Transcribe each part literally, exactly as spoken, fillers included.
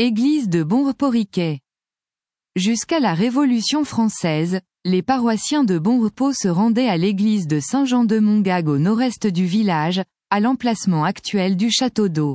Église de Bonrepos-Riquet. Jusqu'à la Révolution française, les paroissiens de Bonrepos se rendaient à l'église de Saint-Jean-de-Mongague au nord-est du village, à l'emplacement actuel du château d'eau.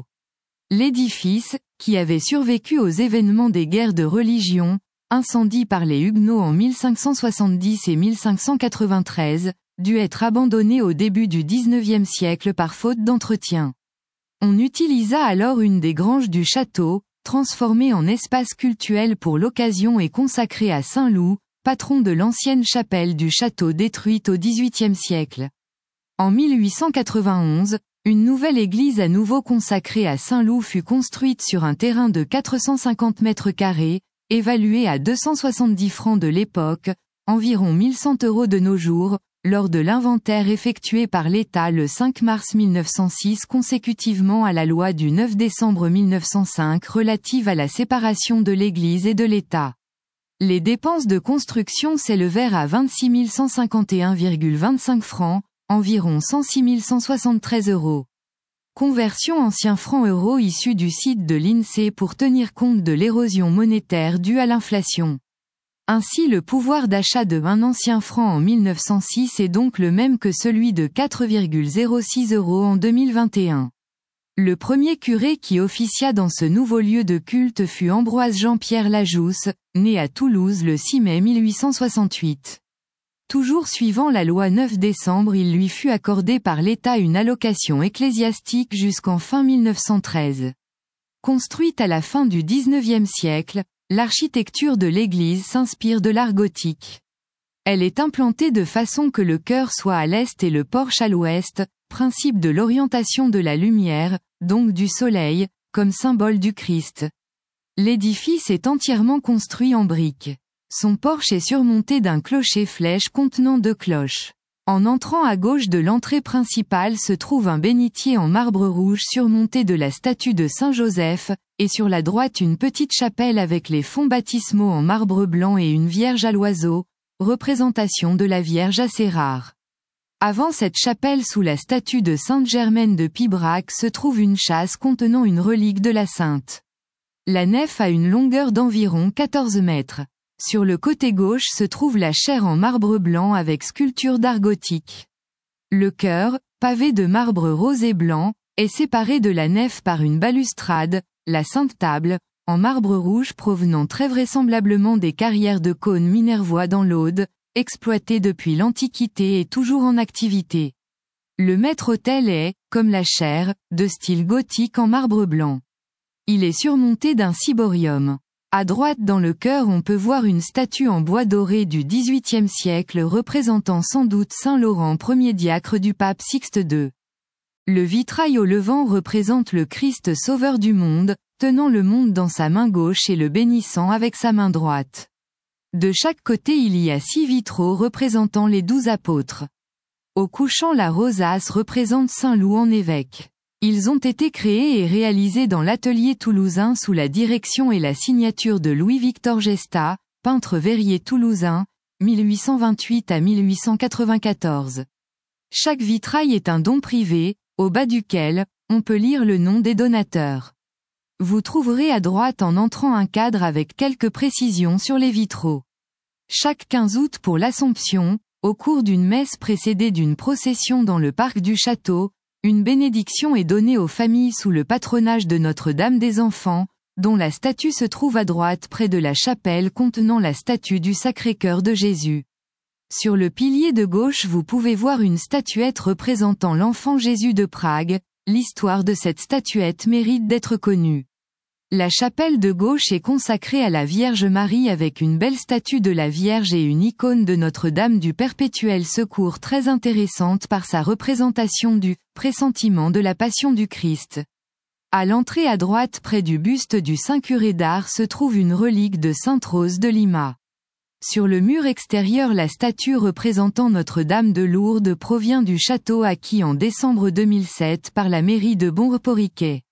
L'édifice, qui avait survécu aux événements des guerres de religion, incendies par les Huguenots en mille cinq cent soixante-dix et mille cinq cent quatre-vingt-treize, dut être abandonné au début du dix-neuvième siècle par faute d'entretien. On utilisa alors une des granges du château, transformée en espace cultuel pour l'occasion et consacrée à Saint Loup, patron de l'ancienne chapelle du château détruite au dix-huitième siècle. En mille huit cent quatre-vingt-onze, une nouvelle église à nouveau consacrée à Saint Loup fut construite sur un terrain de quatre cent cinquante mètres carrés, évalué à deux cent soixante-dix francs de l'époque, environ mille cent euros de nos jours, lors de l'inventaire effectué par l'État le cinq mars mille neuf cent six consécutivement à la loi du neuf décembre mille neuf cent cinq relative à la séparation de l'Église et de l'État. Les dépenses de construction s'élevèrent à vingt-six mille cent cinquante et un virgule vingt-cinq francs, environ cent six mille cent soixante-treize euros. Conversion ancien franc-euro issu du site de l'INSEE pour tenir compte de l'érosion monétaire due à l'inflation. Ainsi le pouvoir d'achat de un ancien franc en mille neuf cent six est donc le même que celui de quatre virgule zéro six euros en deux mille vingt et un. Le premier curé qui officia dans ce nouveau lieu de culte fut Ambroise Jean-Pierre Lajousse, né à Toulouse le six mai mille huit cent soixante-huit. Toujours suivant la loi neuf décembre, il lui fut accordé par l'État une allocation ecclésiastique jusqu'en fin mille neuf cent treize. Construite à la fin du dix-neuvième siècle, l'architecture de l'église s'inspire de l'art gothique. Elle est implantée de façon que le chœur soit à l'est et le porche à l'ouest, principe de l'orientation de la lumière, donc du soleil, comme symbole du Christ. L'édifice est entièrement construit en briques. Son porche est surmonté d'un clocher-flèche contenant deux cloches. En entrant à gauche de l'entrée principale se trouve un bénitier en marbre rouge surmonté de la statue de Saint Joseph, et sur la droite une petite chapelle avec les fonds baptismaux en marbre blanc et une Vierge à l'oiseau, représentation de la Vierge assez rare. Avant cette chapelle sous la statue de Sainte Germaine de Pibrac se trouve une châsse contenant une relique de la Sainte. La nef a une longueur d'environ quatorze mètres. Sur le côté gauche se trouve la chaire en marbre blanc avec sculpture d'art gothique. Le chœur, pavé de marbre rose et blanc, est séparé de la nef par une balustrade, la Sainte Table, en marbre rouge provenant très vraisemblablement des carrières de cône minervois dans l'Aude, exploitées depuis l'Antiquité et toujours en activité. Le maître-autel est, comme la chaire, de style gothique en marbre blanc. Il est surmonté d'un ciborium. À droite dans le chœur on peut voir une statue en bois doré du dix-huitième siècle représentant sans doute Saint Laurent premier diacre du pape Sixte deux. Le vitrail au levant représente le Christ sauveur du monde, tenant le monde dans sa main gauche et le bénissant avec sa main droite. De chaque côté il y a six vitraux représentant les douze apôtres. Au couchant la rosace représente Saint Loup en évêque. Ils ont été créés et réalisés dans l'atelier toulousain sous la direction et la signature de Louis-Victor Gesta, peintre verrier toulousain, mille huit cent vingt-huit à mille huit cent quatre-vingt-quatorze. Chaque vitrail est un don privé, au bas duquel, on peut lire le nom des donateurs. Vous trouverez à droite en entrant un cadre avec quelques précisions sur les vitraux. Chaque quinze août pour l'Assomption, au cours d'une messe précédée d'une procession dans le parc du château, une bénédiction est donnée aux familles sous le patronage de Notre-Dame des Enfants, dont la statue se trouve à droite près de la chapelle contenant la statue du Sacré-Cœur de Jésus. Sur le pilier de gauche vous pouvez voir une statuette représentant l'enfant Jésus de Prague, l'histoire de cette statuette mérite d'être connue. La chapelle de gauche est consacrée à la Vierge Marie avec une belle statue de la Vierge et une icône de Notre-Dame du Perpétuel Secours très intéressante par sa représentation du pressentiment de la Passion du Christ. À l'entrée à droite près du buste du Saint Curé d'Ars se trouve une relique de Sainte Rose de Lima. Sur le mur extérieur la statue représentant Notre-Dame de Lourdes provient du château acquis en décembre deux mille sept par la mairie de Bonrepos-Riquet.